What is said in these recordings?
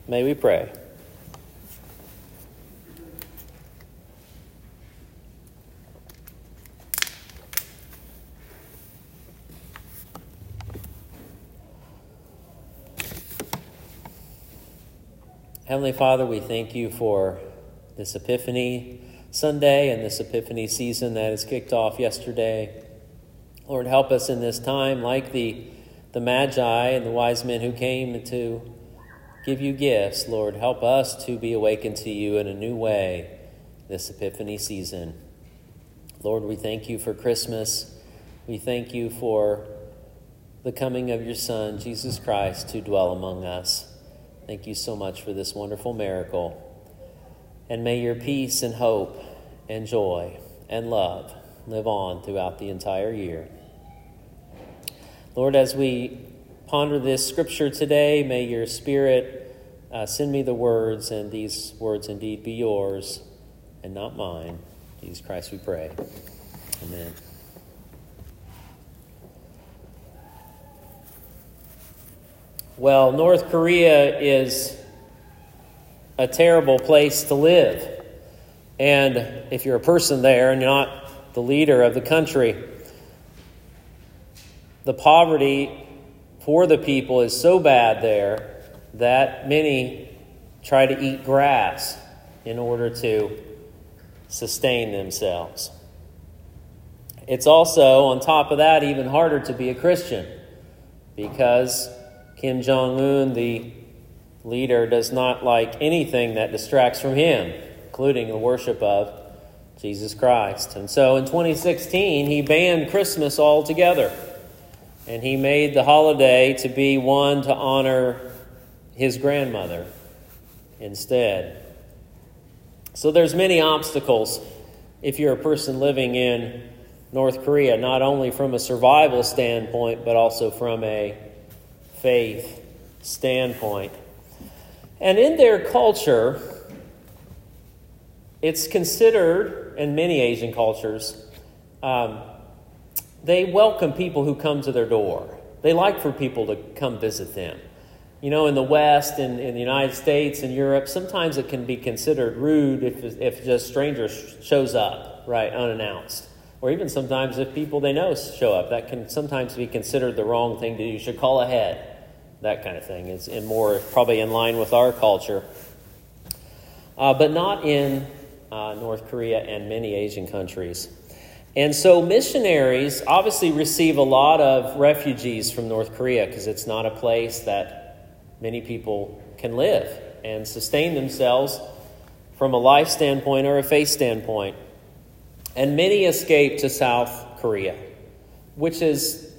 May we pray. Heavenly Father, we thank you for this Epiphany Sunday and this Epiphany season that has kicked off yesterday. Lord, help us in this time, like the Magi and the wise men who came to give you gifts. Lord, help us to be awakened to you in a new way this Epiphany season. Lord, we thank you for Christmas. We thank you for the coming of your Son, Jesus Christ, to dwell among us. Thank you so much for this wonderful miracle. And may your peace and hope and joy and love live on throughout the entire year. Lord, as we ponder this scripture today, may your Spirit send me the words, and these words indeed be yours and not mine. In Jesus Christ we pray. Amen. Well, North Korea is a terrible place to live. And if you're a person there and you're not the leader of the country, the poverty for the people is so bad there that many try to eat grass in order to sustain themselves. It's also, on top of that, even harder to be a Christian because Kim Jong-un, the leader, does not like anything that distracts from him, including the worship of Jesus Christ. And so in 2016, he banned Christmas altogether. And he made the holiday to be one to honor his grandmother instead. So there's many obstacles if you're a person living in North Korea, not only from a survival standpoint, but also from a faith standpoint. And in their culture, it's considered, in many Asian cultures, they welcome people who come to their door. They like for people to come visit them. You know, in the West, in the United States and Europe, sometimes it can be considered rude if just strangers shows up, right, unannounced. Or even sometimes if people they know show up, that can sometimes be considered the wrong thing to do. You should call ahead. That kind of thing is more probably in line with our culture. But not in North Korea and many Asian countries. And so missionaries obviously receive a lot of refugees from North Korea because it's not a place that many people can live and sustain themselves from a life standpoint or a faith standpoint. And many escape to South Korea, which is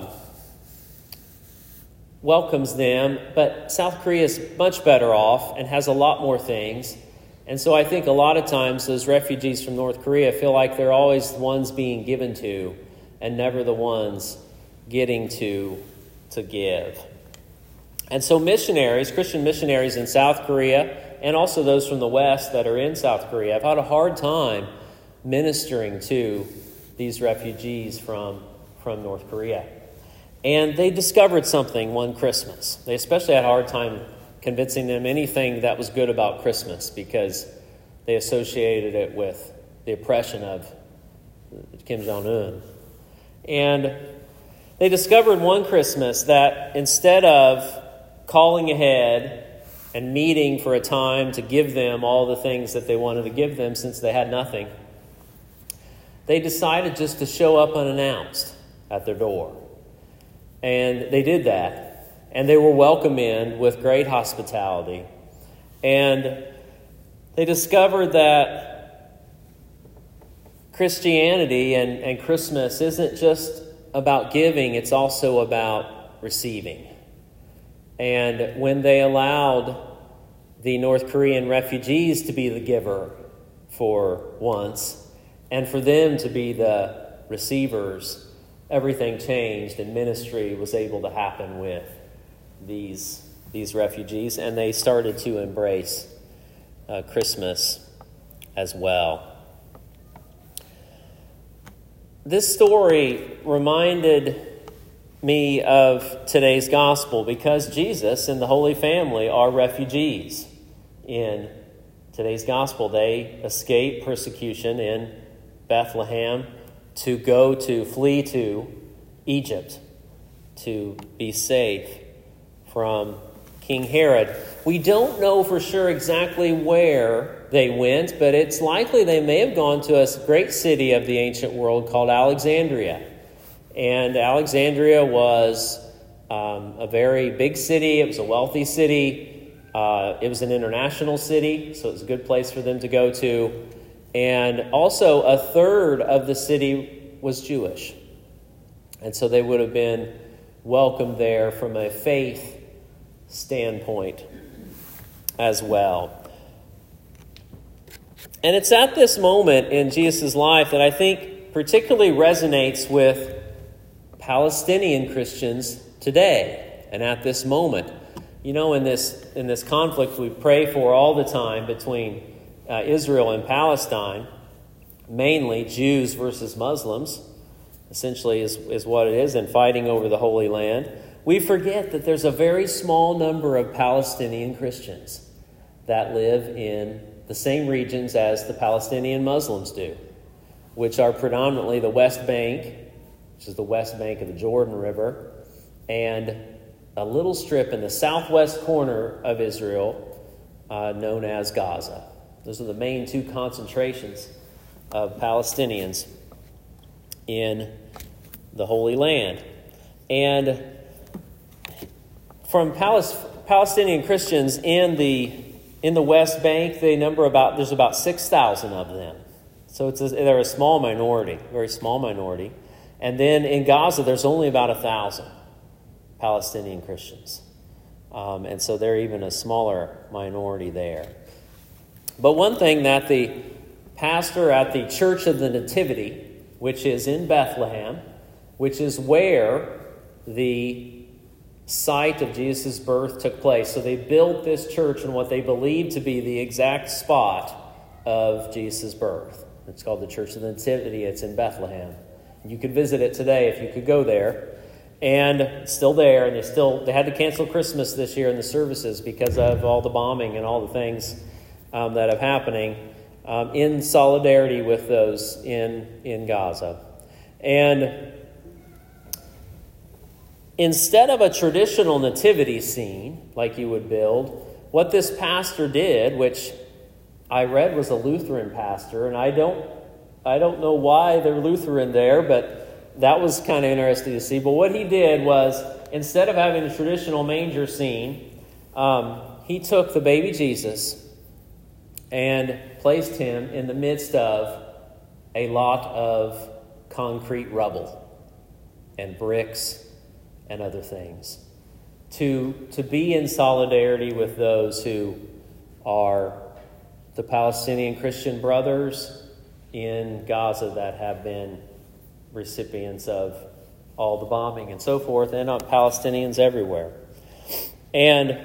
welcomes them, but South Korea is much better off and has a lot more things. And so I think a lot of times those refugees from North Korea feel like they're always the ones being given to and never the ones getting to give. And so missionaries, Christian missionaries in South Korea, and also those from the West that are in South Korea, have had a hard time ministering to these refugees from North Korea. And they discovered something one Christmas. They especially had a hard time convincing them anything that was good about Christmas because they associated it with the oppression of Kim Jong-un. And they discovered one Christmas that instead of calling ahead and meeting for a time to give them all the things that they wanted to give them since they had nothing, they decided just to show up unannounced at their door. And they did that. And they were welcomed in with great hospitality. And they discovered that Christianity and Christmas isn't just about giving, it's also about receiving. And when they allowed the North Korean refugees to be the giver for once, and for them to be the receivers, everything changed and ministry was able to happen with these refugees, and they started to embrace Christmas as well. This story reminded me of today's gospel, because Jesus and the Holy Family are refugees in today's gospel. They escape persecution in Bethlehem to flee to Egypt to be safe from King Herod. We don't know for sure exactly where they went, but it's likely they may have gone to a great city of the ancient world called Alexandria. And Alexandria was a very big city. It was a wealthy city. It was an international city, so it was a good place for them to go to. And also, a third of the city was Jewish. And so they would have been welcomed there from a faith standpoint as well. And it's at this moment in Jesus' life that I think particularly resonates with Palestinian Christians today and at this moment. You know, in this conflict we pray for all the time between Israel and Palestine, mainly Jews versus Muslims, essentially is what it is, and fighting over the Holy Land. We forget that there's a very small number of Palestinian Christians that live in the same regions as the Palestinian Muslims do, which are predominantly the West Bank, which is the west bank of the Jordan River, and a little strip in the southwest corner of Israel known as Gaza. Those are the main two concentrations of Palestinians in the Holy Land. And from Palestinian Christians in the West Bank, there's about 6,000 of them. So they're a small minority, very small minority. And then in Gaza, there's only about 1,000 Palestinian Christians. And so they're even a smaller minority there. But one thing that the pastor at the Church of the Nativity, which is in Bethlehem, which is where the site of Jesus' birth took place. So they built this church in what they believed to be the exact spot of Jesus' birth. It's called the Church of the Nativity. It's in Bethlehem. You could visit it today if you could go there. And it's still there, and they had to cancel Christmas this year in the services because of all the bombing and all the things that are happening in solidarity with those in Gaza. And instead of a traditional nativity scene like you would build, what this pastor did, which I read was a Lutheran pastor, and I don't know why they're Lutheran there, but that was kind of interesting to see. But what he did was, instead of having a traditional manger scene, he took the baby Jesus and placed him in the midst of a lot of concrete rubble and bricks and other things to be in solidarity with those who are the Palestinian Christian brothers in Gaza that have been recipients of all the bombing and so forth, and Palestinians everywhere. And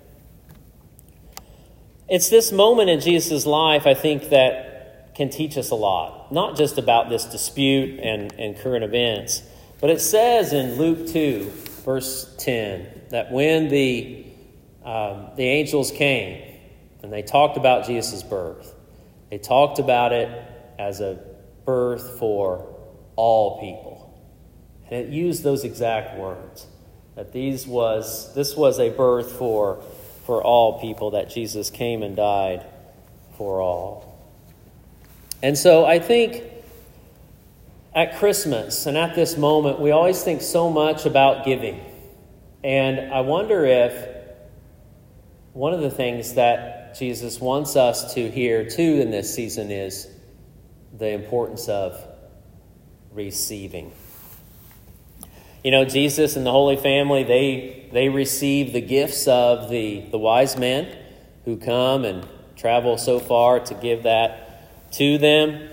it's this moment in Jesus' life, I think, that can teach us a lot. Not just about this dispute and current events, but it says in Luke 2, verse 10, that when the angels came and they talked about Jesus' birth, they talked about it as a birth for all people. And it used those exact words, that this was a birth for all people, that Jesus came and died for all. And so I think at Christmas and at this moment, we always think so much about giving. And I wonder if one of the things that Jesus wants us to hear too in this season is the importance of receiving. You know, Jesus and the Holy Family, they receive the gifts of the wise men who come and travel so far to give that to them.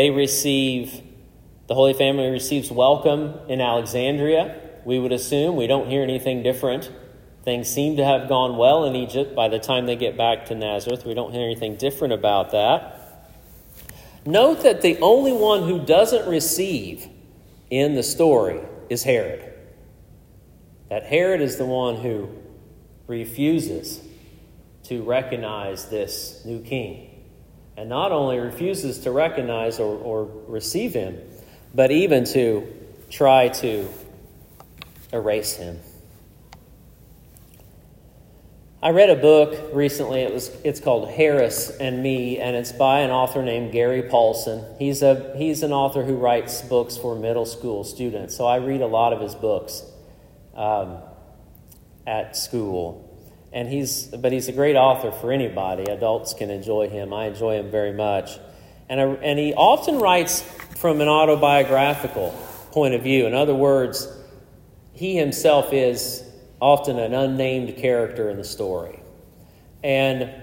The Holy Family receives welcome in Alexandria. We would assume, we don't hear anything different. Things seem to have gone well in Egypt by the time they get back to Nazareth. We don't hear anything different about that. Note that the only one who doesn't receive in the story is Herod. that Herod is the one who refuses to recognize this new king. And not only refuses to recognize or receive him, but even to try to erase him. I read a book recently. It's called Harris and Me, and it's by an author named Gary Paulson. He's an author who writes books for middle school students, so I read a lot of his books at school. And he's a great author for anybody. Adults can enjoy him. I enjoy him very much. And he often writes from an autobiographical point of view. In other words, he himself is often an unnamed character in the story. And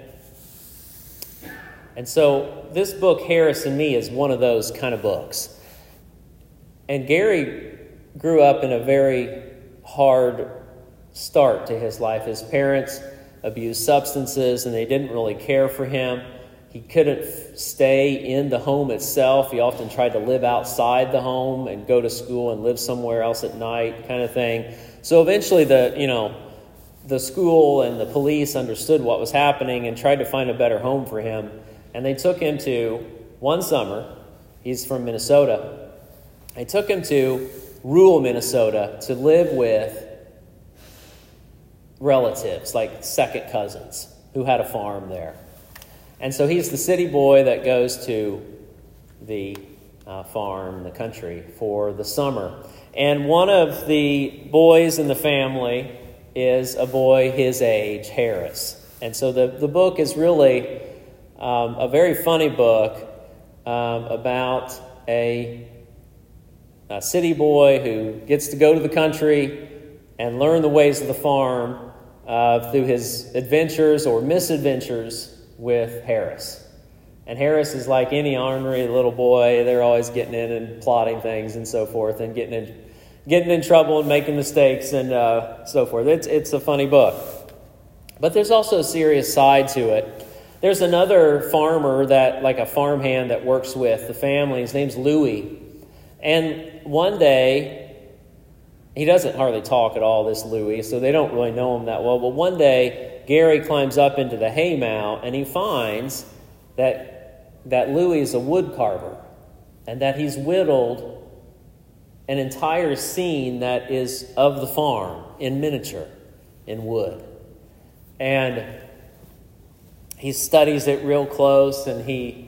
so this book, Harris and Me, is one of those kind of books. And Gary grew up in a very hard start to his life. His parents abused substances, and they didn't really care for him. He couldn't stay in the home itself. He often tried to live outside the home and go to school and live somewhere else at night, kind of thing. So eventually the school and the police understood what was happening and tried to find a better home for him. And they took him to, one summer, he's from Minnesota, they took him to rural Minnesota to live with relatives, like second cousins, who had a farm there. And so he's the city boy that goes to the farm, the country, for the summer. And one of the boys in the family is a boy his age, Harris. And so the book is really a very funny book about a city boy who gets to go to the country and learn the ways of the farm through his adventures or misadventures with Harris. And Harris is like any ornery little boy. They're always getting in and plotting things and so forth, and getting in trouble and making mistakes and so forth. It's a funny book. But there's also a serious side to it. There's another farmer like a farmhand that works with the family. His name's Louis. And one day, he doesn't hardly talk at all, this Louis, so they don't really know him that well. But one day, Gary climbs up into the haymow, and he finds that Louis is a wood carver, and that he's whittled an entire scene that is of the farm in miniature, in wood. And he studies it real close, and he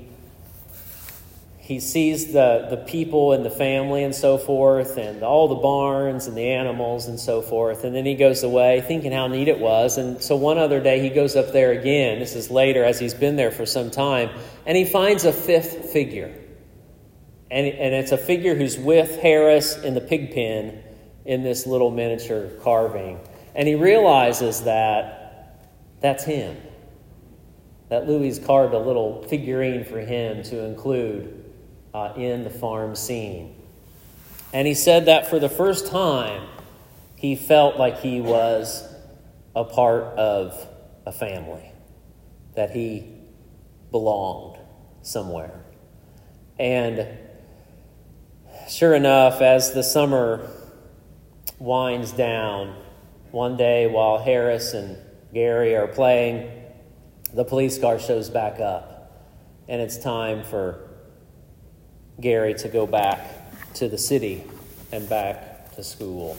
sees the people and the family and so forth, and all the barns and the animals and so forth. And then he goes away thinking how neat it was. And so one other day he goes up there again. This is later, as he's been there for some time. And he finds a fifth figure. And it's a figure who's with Harris in the pig pen in this little miniature carving. And he realizes that that's him. That Louis carved a little figurine for him to include in the farm scene. And he said that for the first time, he felt like he was a part of a family, that he belonged somewhere. And sure enough, as the summer winds down, one day while Harris and Gary are playing, the police car shows back up, and it's time for Gary to go back to the city and back to school.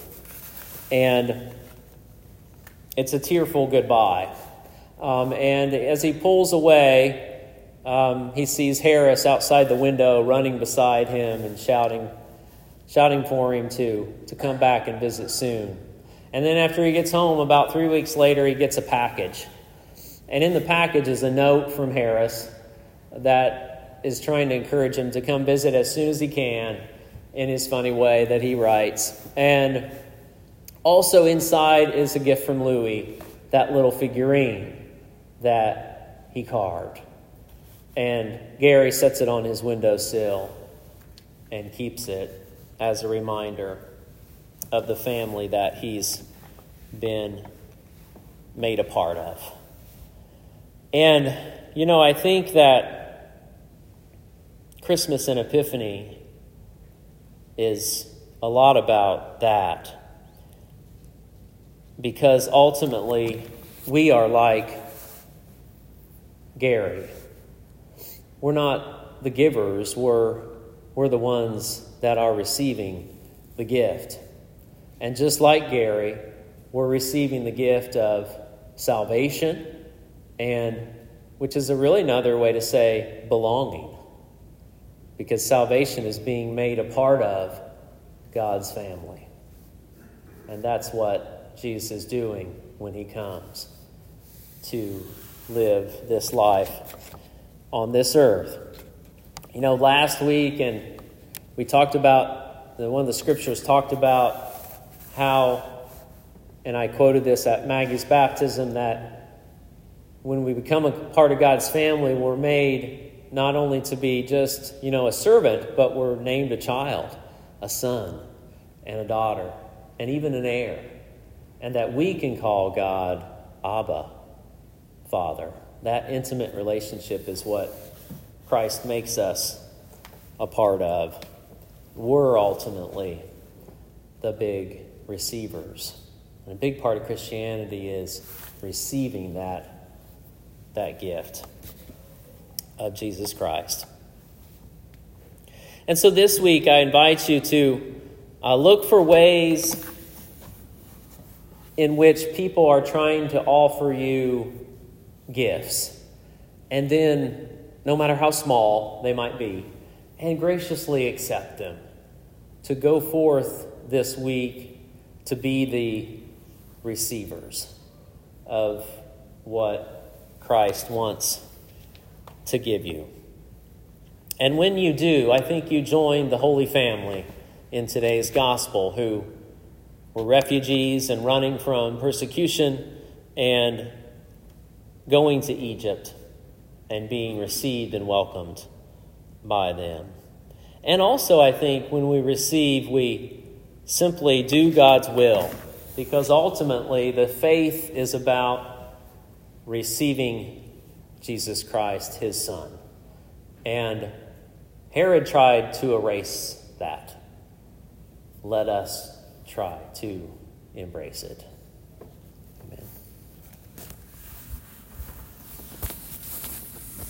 And it's a tearful goodbye. And as he pulls away, he sees Harris outside the window running beside him and shouting for him to come back and visit soon. And then after he gets home, about 3 weeks later, he gets a package. And in the package is a note from Harris that is trying to encourage him to come visit as soon as he can in his funny way that he writes. And also inside is a gift from Louis, that little figurine that he carved. And Gary sets it on his windowsill and keeps it as a reminder of the family that he's been made a part of. And, I think that Christmas and Epiphany is a lot about that. because ultimately we are like Gary. We're not the givers, we're the ones that are receiving the gift. And just like Gary, we're receiving the gift of salvation, and which is really another way to say belonging, because salvation is being made a part of God's family. And that's what Jesus is doing when he comes to live this life on this earth. You know, last week, and we talked about, one of the scriptures talked about how, and I quoted this at Maggie's baptism, that when we become a part of God's family, we're made not only to be just, a servant, but we're named a child, a son, and a daughter, and even an heir. And that we can call God Abba, Father. That intimate relationship is what Christ makes us a part of. We're ultimately the big receivers. And a big part of Christianity is receiving that gift of Jesus Christ. And so this week I invite you to look for ways in which people are trying to offer you gifts. And then, no matter how small they might be, and graciously accept them. To go forth this week to be the receivers of what Christ wants to give you. And when you do, I think you join the Holy Family in today's gospel, who were refugees and running from persecution and going to Egypt and being received and welcomed by them. And also, I think when we receive, we simply do God's will, because ultimately the faith is about receiving Jesus Christ, his Son. And Herod tried to erase that. Let us try to embrace it.